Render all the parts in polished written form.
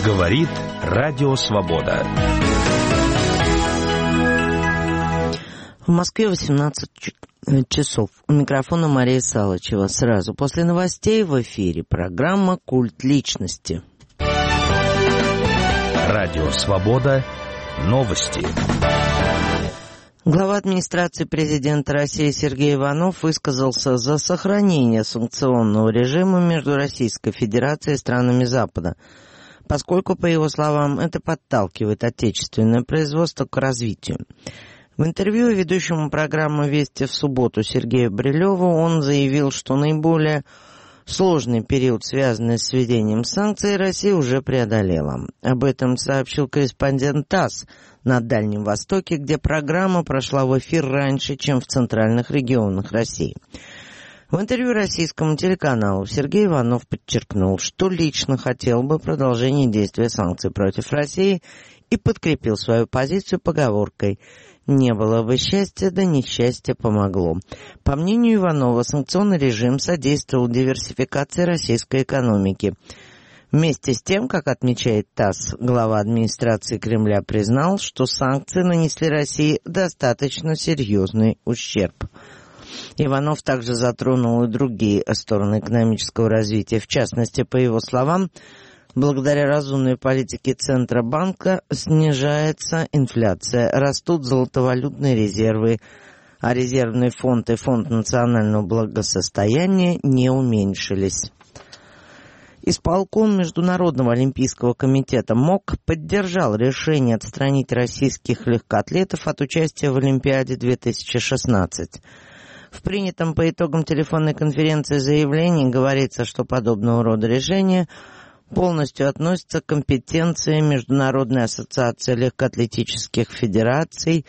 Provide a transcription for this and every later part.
Говорит Радио Свобода. В Москве 18 часов. У микрофона Мария Салычева. Сразу после новостей в эфире программа «Культ личности». Радио Свобода. Новости. Глава администрации президента России Сергей Иванов высказался за сохранение санкционного режима между Российской Федерацией и странами Запада, поскольку, по его словам, это подталкивает отечественное производство к развитию. В интервью ведущему программы «Вести» в субботу Сергею Брилеву он заявил, что наиболее сложный период, связанный с введением санкций, Россия уже преодолела. Об этом сообщил корреспондент ТАСС на Дальнем Востоке, где программа прошла в эфир раньше, чем в центральных регионах России. В интервью российскому телеканалу Сергей Иванов подчеркнул, что лично хотел бы продолжения действия санкций против России и подкрепил свою позицию поговоркой «Не было бы счастья, да несчастье помогло». По мнению Иванова, санкционный режим содействовал диверсификации российской экономики. Вместе с тем, как отмечает ТАСС, глава администрации Кремля признал, что санкции нанесли России достаточно серьезный ущерб. Иванов также затронул и другие стороны экономического развития. В частности, по его словам, благодаря разумной политике Центробанка снижается инфляция, растут золотовалютные резервы, а резервный фонд и фонд национального благосостояния не уменьшились. Исполком Международного олимпийского комитета МОК поддержал решение отстранить российских легкоатлетов от участия в Олимпиаде 2016. В принятом по итогам телефонной конференции заявлении говорится, что подобного рода решения полностью относятся к компетенции Международной ассоциации легкоатлетических федераций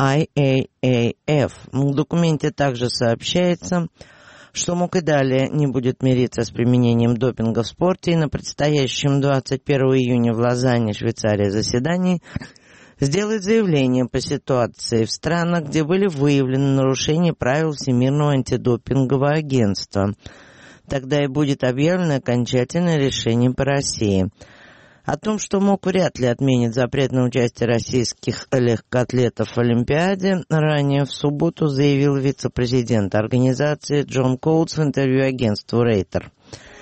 IAAF. В документе также сообщается, что МОК и далее не будет мириться с применением допинга в спорте, и на предстоящем 21 июня в Лозанне, Швейцария, заседании сделает заявление по ситуации в странах, где были выявлены нарушения правил Всемирного антидопингового агентства. Тогда и будет объявлено окончательное решение по России. О том, что МОК вряд ли отменит запрет на участие российских легкоатлетов в Олимпиаде, ранее в субботу заявил вице-президент организации Джон Коутс в интервью агентству Рейтер.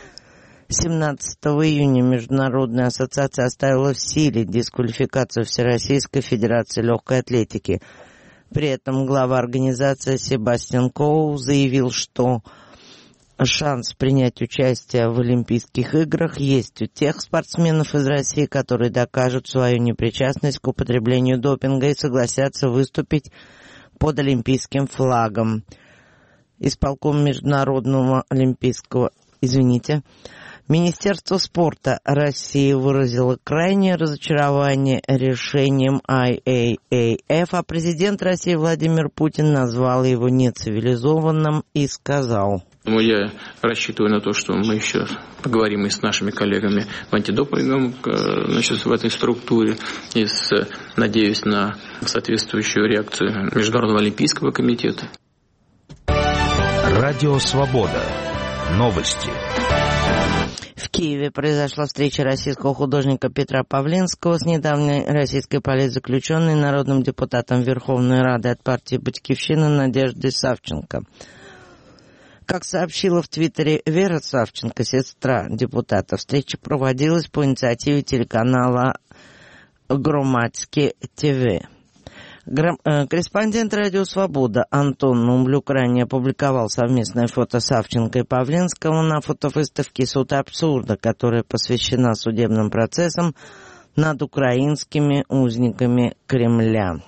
17 июня Международная ассоциация оставила в силе дисквалификацию Всероссийской Федерации легкой атлетики. При этом глава организации Себастьян Коу заявил, что шанс принять участие в Олимпийских играх есть у тех спортсменов из России, которые докажут свою непричастность к употреблению допинга и согласятся выступить под олимпийским флагом. Исполком Международного олимпийского, Министерство спорта России выразило крайнее разочарование решением IAAF, а президент России Владимир Путин назвал его нецивилизованным и сказал: я рассчитываю на то, что мы еще поговорим и с нашими коллегами в антидопинговом, в этой структуре, и надеюсь на соответствующую реакцию Международного олимпийского комитета. Радио Свобода. Новости. В Киеве произошла встреча российского художника Петра Павленского с недавней российской политзаключенной, народным депутатом Верховной Рады от партии «Батькивщина» Надеждой Савченко. Как сообщила в Твиттере Вера Савченко, сестра депутата, встреча проводилась по инициативе телеканала «Громадский ТВ». Корреспондент «Радио Свобода» Антон Нумблюк ранее опубликовал совместное фото Савченко и Павленского на фотовыставке «Суд абсурда», которая посвящена судебным процессам над украинскими узниками Кремля.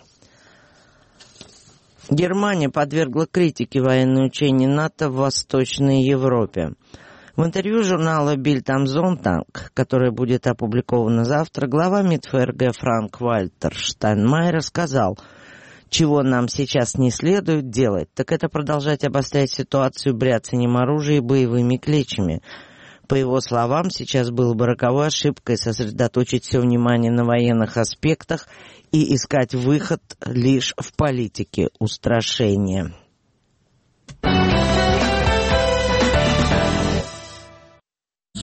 Германия подвергла критике военные учения НАТО в Восточной Европе. В интервью журнала «Бильд ам Зонтаг», которое будет опубликовано завтра, глава МИД ФРГ Франк-Вальтер Штайнмайер рассказал, чего нам сейчас не следует делать, так это продолжать обострять ситуацию бряцанием оружия и боевыми кличами. По его словам, сейчас было бы роковой ошибкой сосредоточить все внимание на военных аспектах и искать выход лишь в политике устрашения.